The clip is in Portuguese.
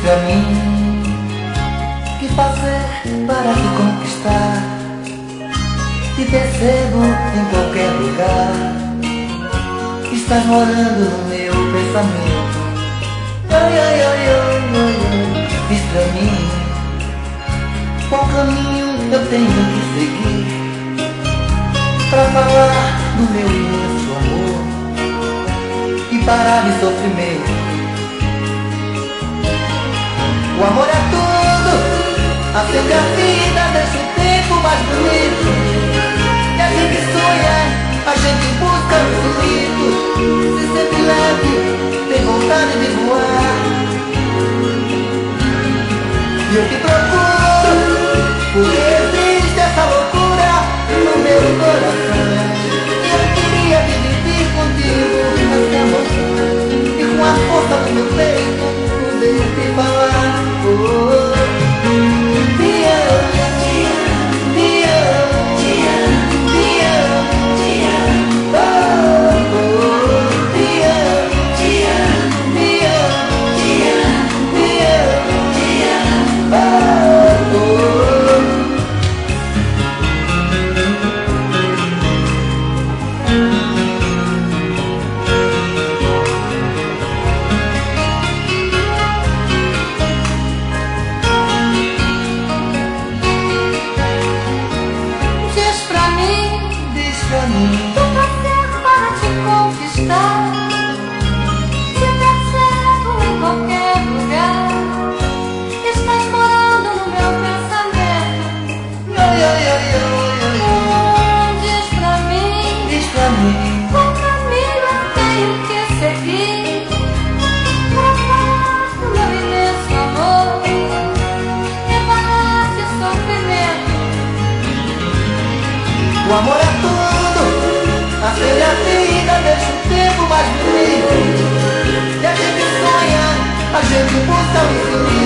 pra mim que fazer para te conquistar. Te percebo em qualquer lugar, estás morando no meu pensamento. Ai, ai, ai, ai, ai, ai. Diz pra mim qual caminho eu tenho que seguir pra falar do meu imenso amor e parar de sofrimento. O amor é tudo, acende a vida, deixa o tempo mais bonito. E a gente sonha, a gente busca o infinito. Se sempre leve, tem vontade de voar. E eu te procuro, porque existe essa loucura no meu coração. E eu queria dividir contigo essa emoção e com a força do meu peito poder te falar. Oh, te amo, te amo, te amo, te amo, te amo, te amo. Oh, oh, te amo, te amo, te amo, te amo, te amo, te amo. Oh, oh. Pra mim, vou fazer para te conquistar. Te percebo em qualquer lugar, estás morando no meu pensamento. ai, ai, ai, ai, ai. Diz pra mim qual caminho eu tenho que seguir pra falar do meu imenso amor e parar de sofrimento. O amor é tudo, acende a vida, deixa o tempo mais bonito. E a gente sonha, a gente busca o infinito.